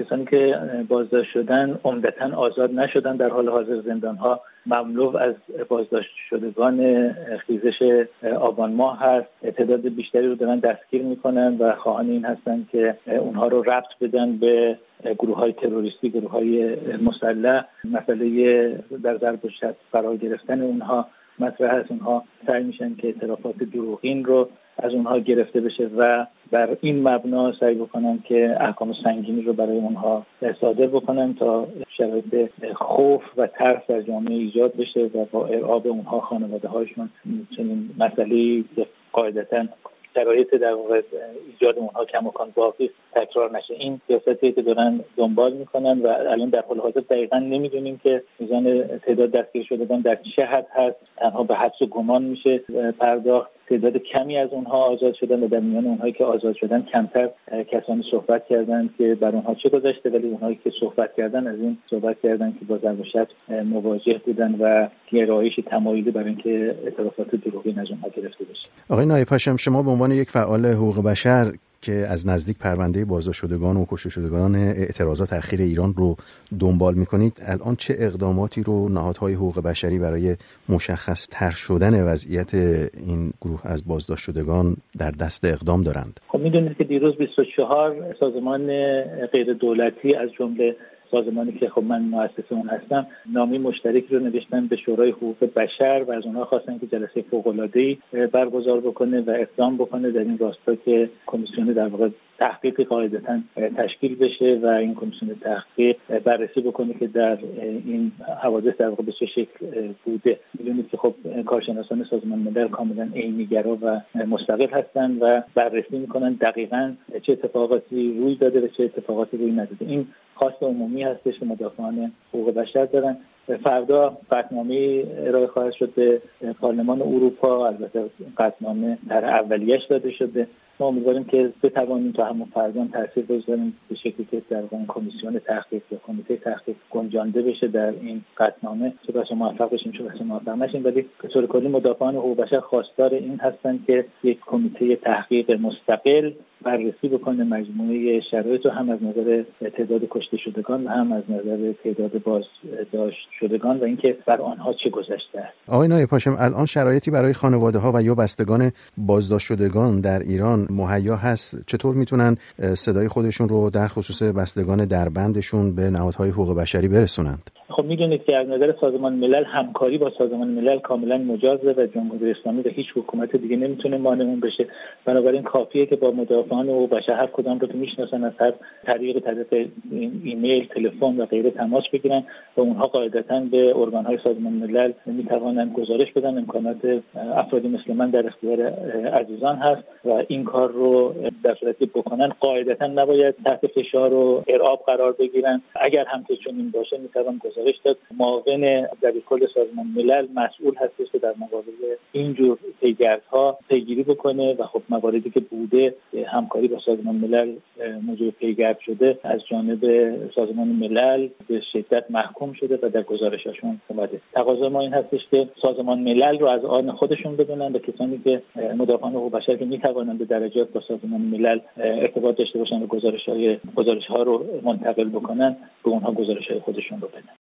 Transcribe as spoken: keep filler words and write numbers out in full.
کسانی که بازداشت شدن عمدتاً آزاد نشدن. در حال حاضر زندان‌ها مملو از بازداشت شدگان خیزش آبان ماه هست. تعداد بیشتری رو دارن دستگیر میکنن و خواهان این هستن که اونها رو ربط بدن به گروه‌های تروریستی، گروه‌های مسلح. مسئله در ضرب و شتم قرار گرفتن اونها مطرح است. اونها سعی میشن که اعترافات دروغین رو از اونها گرفته بشه و بر این مبنا سعی بکنن که احکام سنگینی رو برای اونها صادر بکنن تا شرایط خوف و ترس در جامعه ایجاد بشه و با ارعاب اونها خانواده‌هاشون چنین مسئله‌ای که قاعدتاً شرایط در واقع ایجاد اونها کماکان باقی تکرار نشه. این سیاستی که دارن دنبال میکنن و الان در حال حاضر دقیقاً نمیدونیم که میزان تعداد دستگیر شدگان در چه حد هست. تنها به حدس و گمان میشه پرداخت. تعداد کمی از اونها آزاد شدن و در میان اونهایی که آزاد شدن کمتر کسانی صحبت کردن که بر اونها چه گذشته، ولی اونهایی که صحبت کردن از این صحبت کردن که با ضرب و شتم مواجه بودن و گرایش تمایلی برای اینکه اعترافات دروغین از اونها گرفته بشه. آقای نایب هاشم، شما به عنوان یک فعال حقوق بشر که از نزدیک پرونده بازداشت شدگان و کشته شدگان اعتراضات اخیر ایران رو دنبال می‌کنید، الان چه اقداماتی رو نهادهای حقوق بشری برای مشخص تر شدن وضعیت این گروه از بازداشت شدگان در دست اقدام دارند؟ خب می‌دونید که دیروز بیست و چهار سازمان غیر دولتی از جمله سازمانی که خب من مؤسس اون هستم نامه مشترکی رو نوشتن به شورای حقوق بشر و از اونها خواستن که جلسه فوق‌العاده‌ای برگزار بکنه و اقدام بکنه در این راستا که کمیسیون در واقع تحقیق قاعدتاً تشکیل بشه و این کمیسیون تحقیق بررسی بکنه که در این حوادث در واقع به چه شکل بوده. می‌دونید که خب کارشناسان سازمان ملل کاملاً عینی‌گرا و مستقل هستند و بررسی می‌کنن دقیقاً چه اتفاقاتی روی داده و چه اتفاقاتی روی نداده. این خواست عمومی هستش که مدافعان حقوق بشر دارن. فردا قطعنامه ارائه خواهد شد به پارلمان اروپا. البته قطعنامه در اولیه‌اش داده شده. ما امیدواریم که بتوانیم تا همون فردا تاثیر بگذاریم به شکلی که در واقع کمیسیون تحقیق یا کمیته تحقیق گنجانده بشه در این قطعنامه. چه بسا موفق بشیم چه بسا موفق نشیم، ولی به طور کلی مدافعان حقوق بشر خواستار این هستند که یک کمیته تحقیق مستقل بررسی بکنه مجموعه شرایط رو، هم از نظر تعداد کشته شدگان و هم از نظر تعداد بازداشت شدگان و اینکه بر آنها چه گذشته است. آقای نایب هاشم، الان شرایطی برای خانواده‌ها و یا بستگان بازداشت شدگان در ایران مهیا هست؟ چطور میتونن صدای خودشون رو در خصوص بستگان دربندشون به نهادهای حقوق بشری برسونند؟ خب میدونید که از نظر سازمان ملل همکاری با سازمان ملل کاملا مجازه و جمهوری اسلامی و هیچ حکومت دیگه نمیتونه مانعمون بشه. بنابراین کافیه که با مدافعان حقوق بشر هر کدام رو که میشناسن از هر طریق طریق ایمیل، تلفن و غیره تماس بگیرن و اونها قاعدتاً به ارگان‌های سازمان ملل میتوانن گزارش بدن. امکانات افرادی مثل من در اختیار عزیزان هست و این کار رو در صورتی بکنن قاعدتاً نباید تحت فشار و ارعاب قرار بگیرن. اگر هم که چنین باشه میتوان گزارش داد. معاون دبیرکل سازمان ملل مسئول هستش که در مقابل اینجور پیگردها پیگیری بکنه و خب مواردی که بوده همکاری با سازمان ملل موضوع پیگرد شده از جانب سازمان ملل به شدت محکوم شده و در گزارشاشون اومده. تقاضا ما این هستش که سازمان ملل رو از آن خودشون بدونن و کسانی که مدافعان حقوق بشر که میتوانند به درجات با سازمان ملل ارتباط داشته باشن و گزارش‌های گزارش‌ها رو منتقل بکنن به اونها گزارش‌های خودشون رو بدن.